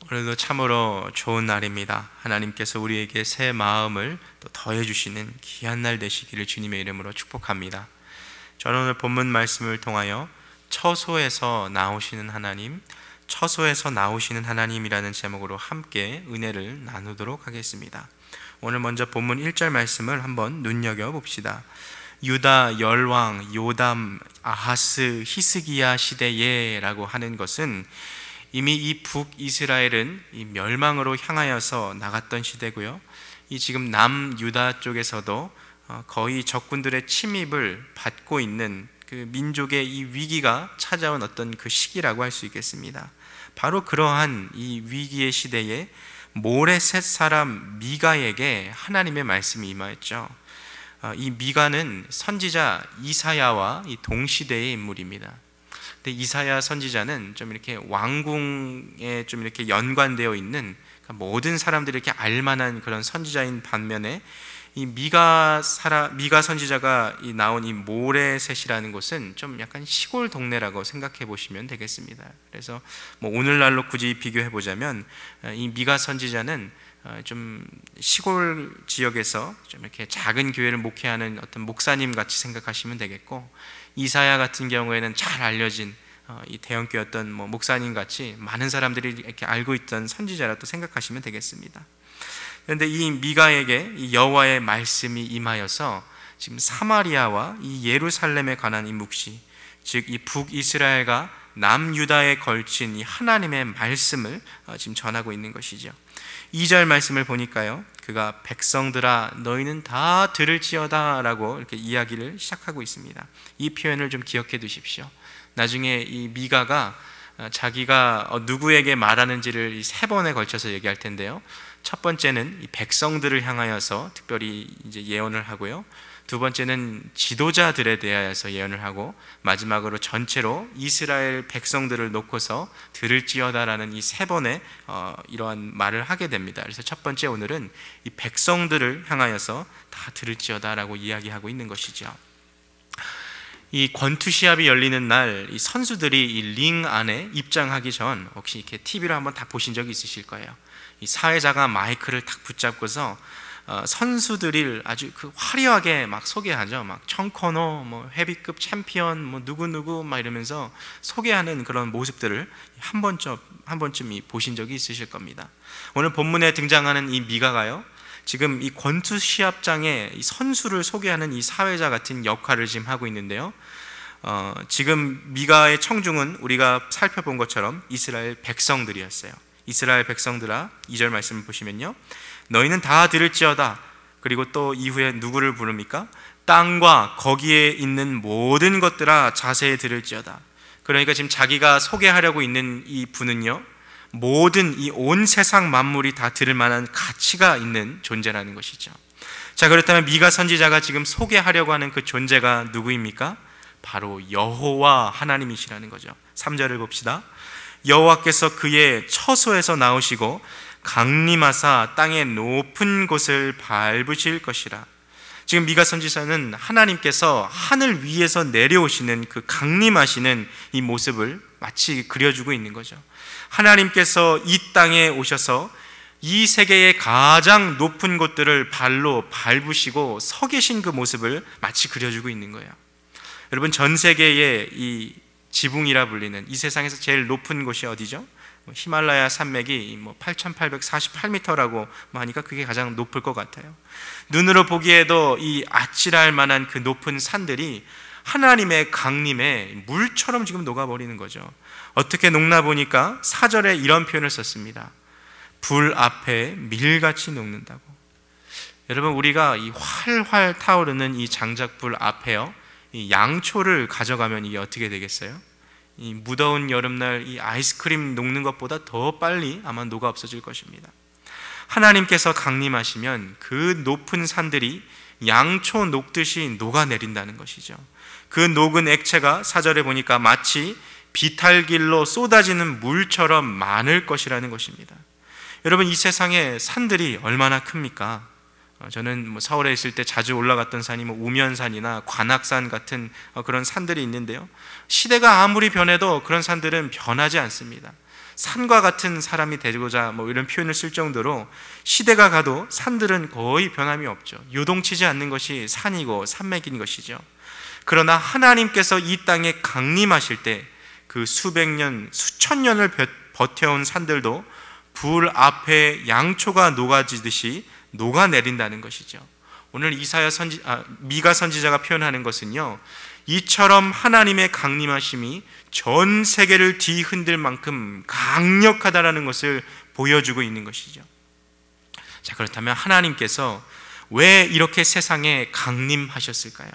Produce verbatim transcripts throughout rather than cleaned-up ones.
오늘도 참으로 좋은 날입니다. 하나님께서 우리에게 새 마음을 또 더해주시는 귀한 날 되시기를 주님의 이름으로 축복합니다. 저는 오늘 본문 말씀을 통하여 처소에서 나오시는 하나님, 처소에서 나오시는 하나님이라는 제목으로 함께 은혜를 나누도록 하겠습니다. 오늘 먼저 본문 일 절 말씀을 한번 눈여겨봅시다. 유다 열왕 요담 아하스 히스기야 시대에 라고 하는 것은 이미 이 북이스라엘은 이 멸망으로 향하여서 나갔던 시대고요, 이 지금 남유다 쪽에서도 거의 적군들의 침입을 받고 있는 그 민족의 이 위기가 찾아온 어떤 그 시기라고 할 수 있겠습니다. 바로 그러한 이 위기의 시대에 모레셋 사람 미가에게 하나님의 말씀이 임하였죠. 이 미가는 선지자 이사야와 이 동시대의 인물입니다. 근데 이사야 선지자는 좀 이렇게 왕궁에 좀 이렇게 연관되어 있는, 그러니까 모든 사람들이 이렇게 알만한 그런 선지자인 반면에 이 미가 사라 미가 선지자가 이 나온 이 모레셋이라는 곳은 좀 약간 시골 동네라고 생각해 보시면 되겠습니다. 그래서 뭐 오늘날로 굳이 비교해 보자면 이 미가 선지자는 좀 시골 지역에서 좀 이렇게 작은 교회를 목회하는 어떤 목사님 같이 생각하시면 되겠고, 이사야 같은 경우에는 잘 알려진 이 대형교회 어떤 뭐 목사님 같이 많은 사람들이 이렇게 알고 있던 선지자라 또 생각하시면 되겠습니다. 그런데 이 미가에게 이 여호와의 말씀이 임하여서 지금 사마리아와 이 예루살렘에 관한 이 묵시, 즉 이 북이스라엘과 남유다에 걸친 이 하나님의 말씀을 지금 전하고 있는 것이죠. 이 절 말씀을 보니까요, 그가 백성들아 너희는 다 들을지어다 라고 이렇게 이야기를 시작하고 있습니다. 이 표현을 좀 기억해 두십시오. 나중에 이 미가가 자기가 누구에게 말하는지를 세 번에 걸쳐서 얘기할 텐데요, 첫 번째는 이 백성들을 향하여서 특별히 이제 예언을 하고요, 두 번째는 지도자들에 대하여서 예언을 하고, 마지막으로 전체로 이스라엘 백성들을 놓고서 들을지어다라는 이 세 번의 어, 이러한 말을 하게 됩니다. 그래서 첫 번째 오늘은 이 백성들을 향하여서 다 들을지어다라고 이야기하고 있는 것이죠. 이 권투 시합이 열리는 날 이 선수들이 이 링 안에 입장하기 전 혹시 이렇게 티비로 한번 다 보신 적이 있으실 거예요. 이 사회자가 마이크를 탁 붙잡고서 어, 선수들을 아주 그 화려하게 막 소개하죠. 막 청코노, 뭐 헤비급 챔피언, 뭐 누구 누구 막 이러면서 소개하는 그런 모습들을 한 번쯤 한 번쯤 보신 적이 있으실 겁니다. 오늘 본문에 등장하는 이 미가가요, 지금 이 권투 시합장에 이 선수를 소개하는 이 사회자 같은 역할을 지금 하고 있는데요. 어, 지금 미가의 청중은 우리가 살펴본 것처럼 이스라엘 백성들이었어요. 이스라엘 백성들아, 이 절 말씀을 보시면요, 너희는 다 들을지어다. 그리고 또 이후에 누구를 부릅니까? 땅과 거기에 있는 모든 것들아 자세히 들을지어다. 그러니까 지금 자기가 소개하려고 있는 이 분은요, 모든 이 온 세상 만물이 다 들을 만한 가치가 있는 존재라는 것이죠. 자, 그렇다면 미가 선지자가 지금 소개하려고 하는 그 존재가 누구입니까? 바로 여호와 하나님이시라는 거죠. 삼 절을 봅시다. 여호와께서 그의 처소에서 나오시고 강림하사 땅의 높은 곳을 밟으실 것이라. 지금 미가 선지자는 하나님께서 하늘 위에서 내려오시는 그 강림하시는 이 모습을 마치 그려주고 있는 거죠. 하나님께서 이 땅에 오셔서 이 세계의 가장 높은 곳들을 발로 밟으시고 서 계신 그 모습을 마치 그려주고 있는 거예요. 여러분, 전 세계의 이 지붕이라 불리는 이 세상에서 제일 높은 곳이 어디죠? 히말라야 산맥이 뭐 팔천팔백사십팔 미터라고 하니까 그게 가장 높을 것 같아요. 눈으로 보기에도 이 아찔할 만한 그 높은 산들이 하나님의 강림에 물처럼 지금 녹아버리는 거죠. 어떻게 녹나 보니까 사 절에 이런 표현을 썼습니다. 불 앞에 밀같이 녹는다고. 여러분, 우리가 이 활활 타오르는 이 장작불 앞에요, 이 양초를 가져가면 이게 어떻게 되겠어요? 이 무더운 여름날 이 아이스크림 녹는 것보다 더 빨리 아마 녹아 없어질 것입니다. 하나님께서 강림하시면 그 높은 산들이 양초 녹듯이 녹아내린다는 것이죠. 그 녹은 액체가 사 절에 보니까 마치 비탈길로 쏟아지는 물처럼 많을 것이라는 것입니다. 여러분, 이 세상에 산들이 얼마나 큽니까? 저는 뭐 서울에 있을 때 자주 올라갔던 산이 뭐 우면산이나 관악산 같은 그런 산들이 있는데요, 시대가 아무리 변해도 그런 산들은 변하지 않습니다. 산과 같은 사람이 되고자 뭐 이런 표현을 쓸 정도로 시대가 가도 산들은 거의 변함이 없죠. 요동치지 않는 것이 산이고 산맥인 것이죠. 그러나 하나님께서 이 땅에 강림하실 때 그 수백 년, 수천 년을 버텨온 산들도 불 앞에 양초가 녹아지듯이 녹아내린다는 것이죠. 오늘 이사야 선지, 아, 미가 선지자가 표현하는 것은요, 이처럼 하나님의 강림하심이 전 세계를 뒤흔들 만큼 강력하다라는 것을 보여주고 있는 것이죠. 자, 그렇다면 하나님께서 왜 이렇게 세상에 강림하셨을까요?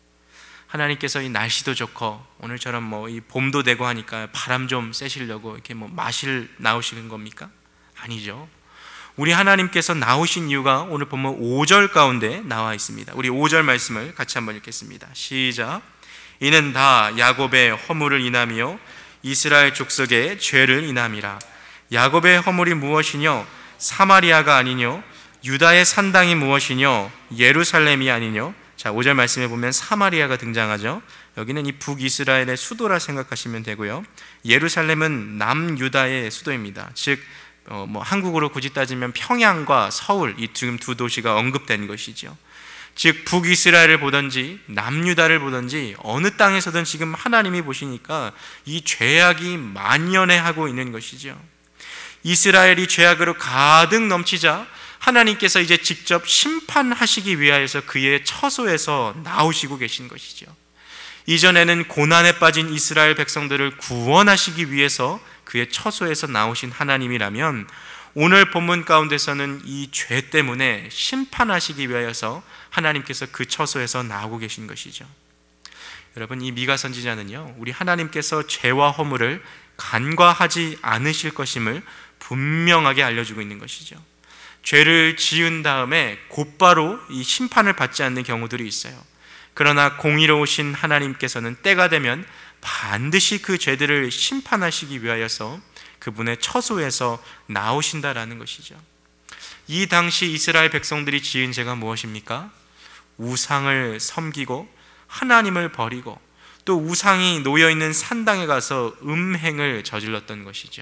하나님께서 이 날씨도 좋고 오늘처럼 뭐 이 봄도 되고 하니까 바람 좀 쐬시려고 이렇게 뭐 마실 나오시는 겁니까? 아니죠. 우리 하나님께서 나오신 이유가 오늘 보면 오 절 가운데 나와 있습니다. 우리 오 절 말씀을 같이 한번 읽겠습니다. 시작. 이는 다 야곱의 허물을 인하며 이스라엘 족속의 죄를 인함이라. 야곱의 허물이 무엇이뇨? 사마리아가 아니뇨? 유다의 산당이 무엇이뇨? 예루살렘이 아니뇨? 자, 오 절 말씀에 보면 사마리아가 등장하죠. 여기는 이 북이스라엘의 수도라 생각하시면 되고요. 예루살렘은 남유다의 수도입니다. 즉 어, 뭐 한국으로 굳이 따지면 평양과 서울, 이 지금 두 도시가 언급된 것이죠. 즉 북이스라엘을 보든지 남유다를 보든지 어느 땅에서든 지금 하나님이 보시니까 이 죄악이 만연해하고 있는 것이죠. 이스라엘이 죄악으로 가득 넘치자 하나님께서 이제 직접 심판하시기 위하여서 그의 처소에서 나오시고 계신 것이죠. 이전에는 고난에 빠진 이스라엘 백성들을 구원하시기 위해서 그의 처소에서 나오신 하나님이라면 오늘 본문 가운데서는 이 죄 때문에 심판하시기 위하여서 하나님께서 그 처소에서 나오고 계신 것이죠. 여러분, 이 미가 선지자는요, 우리 하나님께서 죄와 허물을 간과하지 않으실 것임을 분명하게 알려주고 있는 것이죠. 죄를 지은 다음에 곧바로 이 심판을 받지 않는 경우들이 있어요. 그러나 공의로우신 하나님께서는 때가 되면 반드시 그 죄들을 심판하시기 위하여서 그분의 처소에서 나오신다라는 것이죠. 이 당시 이스라엘 백성들이 지은 죄가 무엇입니까? 우상을 섬기고 하나님을 버리고 또 우상이 놓여있는 산당에 가서 음행을 저질렀던 것이죠.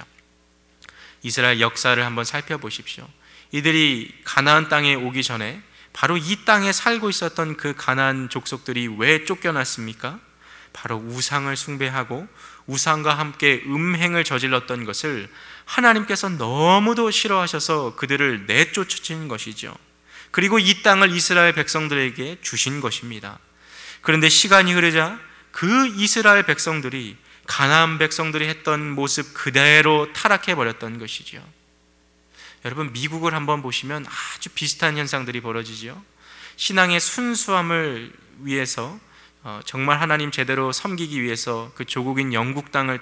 이스라엘 역사를 한번 살펴보십시오. 이들이 가나안 땅에 오기 전에 바로 이 땅에 살고 있었던 그 가나안 족속들이 왜 쫓겨났습니까? 바로 우상을 숭배하고 우상과 함께 음행을 저질렀던 것을 하나님께서 너무도 싫어하셔서 그들을 내쫓으신 것이죠. 그리고 이 땅을 이스라엘 백성들에게 주신 것입니다. 그런데 시간이 흐르자 그 이스라엘 백성들이 가나안 백성들이 했던 모습 그대로 타락해버렸던 것이죠. 여러분, 미국을 한번 보시면 아주 비슷한 현상들이 벌어지죠. 신앙의 순수함을 위해서 정말 하나님 제대로 섬기기 위해서 그 조국인 영국 땅을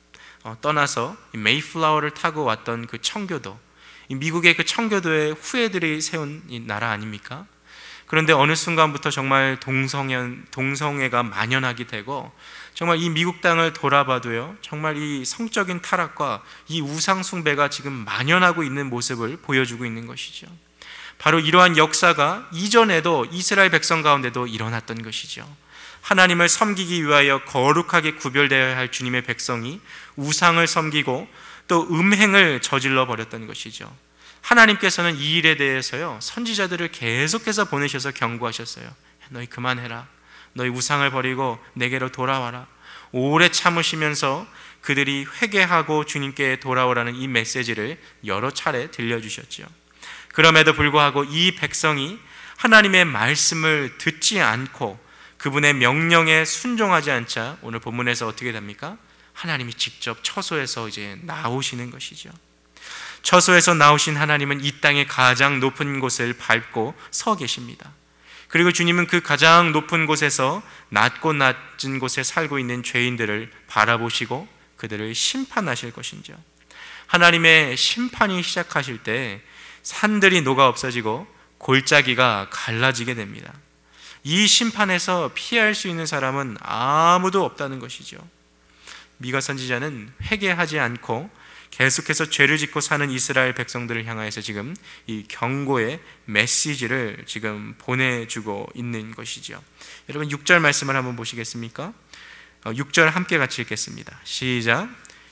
떠나서 메이플라워를 타고 왔던 그 청교도, 미국의 그 청교도의 후예들이 세운 이 나라 아닙니까? 그런데 어느 순간부터 정말 동성애, 동성애가 만연하게 되고 정말 이 미국 땅을 돌아봐도요, 정말 이 성적인 타락과 이 우상 숭배가 지금 만연하고 있는 모습을 보여주고 있는 것이죠. 바로 이러한 역사가 이전에도 이스라엘 백성 가운데도 일어났던 것이죠. 하나님을 섬기기 위하여 거룩하게 구별되어야 할 주님의 백성이 우상을 섬기고 또 음행을 저질러 버렸던 것이죠. 하나님께서는 이 일에 대해서요, 선지자들을 계속해서 보내셔서 경고하셨어요. 너희 그만해라. 너희 우상을 버리고 내게로 돌아와라. 오래 참으시면서 그들이 회개하고 주님께 돌아오라는 이 메시지를 여러 차례 들려주셨죠. 그럼에도 불구하고 이 백성이 하나님의 말씀을 듣지 않고 그분의 명령에 순종하지 않자 오늘 본문에서 어떻게 됩니까? 하나님이 직접 처소에서 이제 나오시는 것이죠. 처소에서 나오신 하나님은 이 땅의 가장 높은 곳을 밟고 서 계십니다. 그리고 주님은 그 가장 높은 곳에서 낮고 낮은 곳에 살고 있는 죄인들을 바라보시고 그들을 심판하실 것이죠. 하나님의 심판이 시작하실 때 산들이 녹아 없어지고 골짜기가 갈라지게 됩니다. 이 심판에서 피할 수 있는 사람은 아무도 없다는 것이죠. 미가 선지자는 회개하지 않고 계속해서 죄를 짓고 사는 이스라엘 백성들을 향하여서 지금 이 경고의 메시지를 지금 보내주고 있는 것이죠. 여러분, 육 절 말씀을 한번 보시겠습니까? 육 절 함께 같이 읽겠습니다. 시작.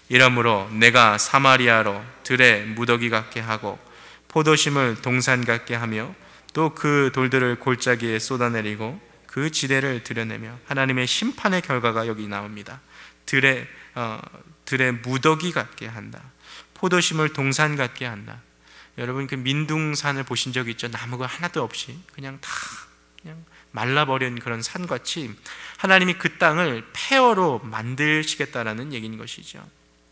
이러므로 내가 사마리아로 들의 무더기 같게 하고 포도심을 동산 같게 하며 또 그 돌들을 골짜기에 쏟아내리고 그 지대를 드러내며, 하나님의 심판의 결과가 여기 나옵니다. 들의, 어, 들의 무더기 같게 한다. 포도심을 동산 같게 한다. 여러분 그 민둥산을 보신 적 있죠? 나무가 하나도 없이 그냥 다 그냥 말라버린 그런 산같이 하나님이 그 땅을 폐허로 만드시겠다라는 얘기인 것이죠.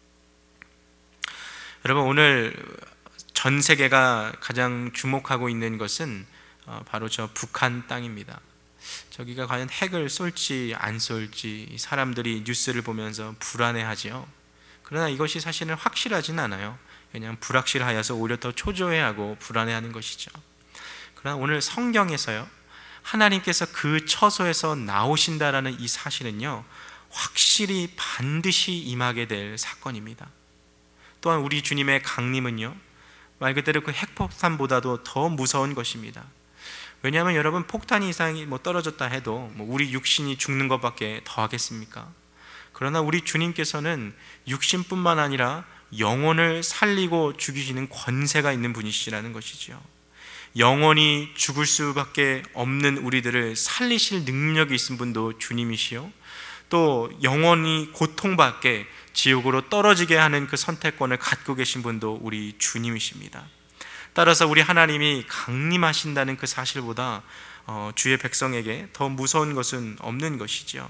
여러분 오늘 전 세계가 가장 주목하고 있는 것은 바로 저 북한 땅입니다. 저기가 과연 핵을 쏠지 안 쏠지 사람들이 뉴스를 보면서 불안해하지요. 그러나 이것이 사실은 확실하진 않아요. 그냥 불확실하여서 오히려 더 초조해하고 불안해하는 것이죠. 그러나 오늘 성경에서요, 하나님께서 그 처소에서 나오신다라는 이 사실은요, 확실히 반드시 임하게 될 사건입니다. 또한 우리 주님의 강림은요, 말 그대로 그 핵폭탄보다도 더 무서운 것입니다. 왜냐하면 여러분, 폭탄 이상이 뭐 떨어졌다 해도 뭐 우리 육신이 죽는 것밖에 더 하겠습니까? 그러나 우리 주님께서는 육신뿐만 아니라 영혼을 살리고 죽이시는 권세가 있는 분이시라는 것이죠. 영원히 죽을 수밖에 없는 우리들을 살리실 능력이 있는 분도 주님이시요, 또 영원히 고통받게 지옥으로 떨어지게 하는 그 선택권을 갖고 계신 분도 우리 주님이십니다. 따라서 우리 하나님이 강림하신다는 그 사실보다 어, 주의 백성에게 더 무서운 것은 없는 것이죠.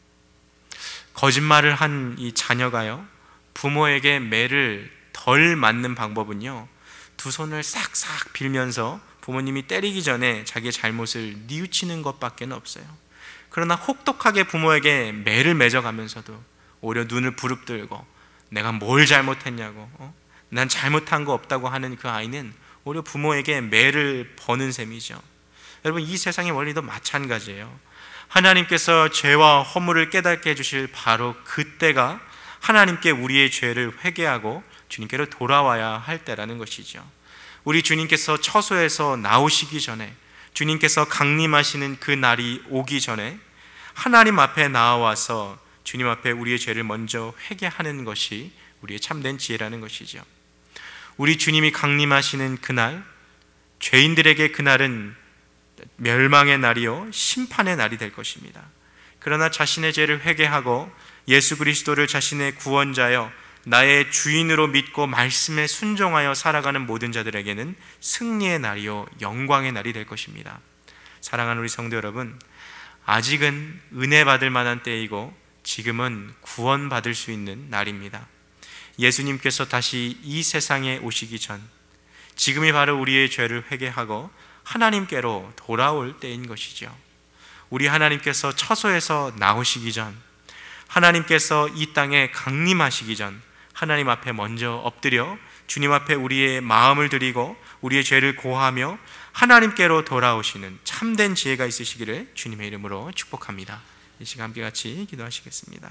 거짓말을 한 이 자녀가요, 부모에게 매를 덜 맞는 방법은요, 두 손을 싹싹 빌면서 부모님이 때리기 전에 자기의 잘못을 뉘우치는 것밖에 없어요. 그러나 혹독하게 부모에게 매를 맺어가면서도 오히려 눈을 부릅뜨고 내가 뭘 잘못했냐고, 어? 난 잘못한 거 없다고 하는 그 아이는 오히려 부모에게 매를 버는 셈이죠. 여러분, 이 세상의 원리도 마찬가지예요. 하나님께서 죄와 허물을 깨닫게 해주실 바로 그때가 하나님께 우리의 죄를 회개하고 주님께로 돌아와야 할 때라는 것이죠. 우리 주님께서 처소에서 나오시기 전에, 주님께서 강림하시는 그 날이 오기 전에 하나님 앞에 나와서 주님 앞에 우리의 죄를 먼저 회개하는 것이 우리의 참된 지혜라는 것이죠. 우리 주님이 강림하시는 그날, 죄인들에게 그날은 멸망의 날이요 심판의 날이 될 것입니다. 그러나 자신의 죄를 회개하고 예수 그리스도를 자신의 구원자여 나의 주인으로 믿고 말씀에 순종하여 살아가는 모든 자들에게는 승리의 날이요 영광의 날이 될 것입니다. 사랑하는 우리 성도 여러분, 아직은 은혜 받을 만한 때이고 지금은 구원받을 수 있는 날입니다. 예수님께서 다시 이 세상에 오시기 전, 지금이 바로 우리의 죄를 회개하고 하나님께로 돌아올 때인 것이죠. 우리 하나님께서 처소에서 나오시기 전, 하나님께서 이 땅에 강림하시기 전 하나님 앞에 먼저 엎드려 주님 앞에 우리의 마음을 드리고 우리의 죄를 고하며 하나님께로 돌아오시는 참된 지혜가 있으시기를 주님의 이름으로 축복합니다. 이 시간 함께 같이 기도하시겠습니다.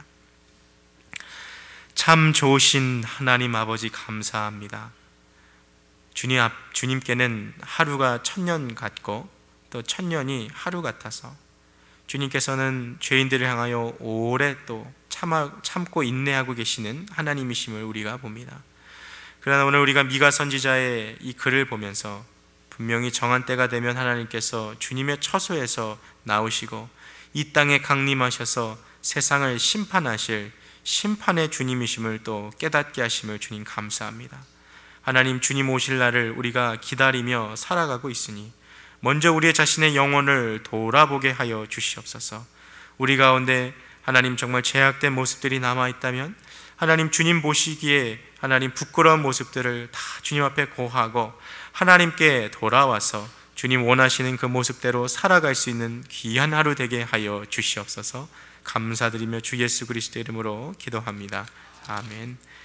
참 좋으신 하나님 아버지, 감사합니다. 주님 앞, 주님께는 하루가 천년 같고 또 천년이 하루 같아서 주님께서는 죄인들을 향하여 오래 또 참아, 참고 인내하고 계시는 하나님이심을 우리가 봅니다. 그러나 오늘 우리가 미가 선지자의 이 글을 보면서 분명히 정한 때가 되면 하나님께서 주님의 처소에서 나오시고 이 땅에 강림하셔서 세상을 심판하실 심판의 주님이심을 또 깨닫게 하심을 주님 감사합니다. 하나님, 주님 오실 날을 우리가 기다리며 살아가고 있으니 먼저 우리의 자신의 영혼을 돌아보게 하여 주시옵소서. 우리 가운데 하나님 정말 죄악된 모습들이 남아있다면 하나님, 주님 보시기에 하나님 부끄러운 모습들을 다 주님 앞에 고하고 하나님께 돌아와서 주님 원하시는 그 모습대로 살아갈 수 있는 귀한 하루 되게 하여 주시옵소서. 감사드리며 주 예수 그리스도의 이름으로 기도합니다. 아멘.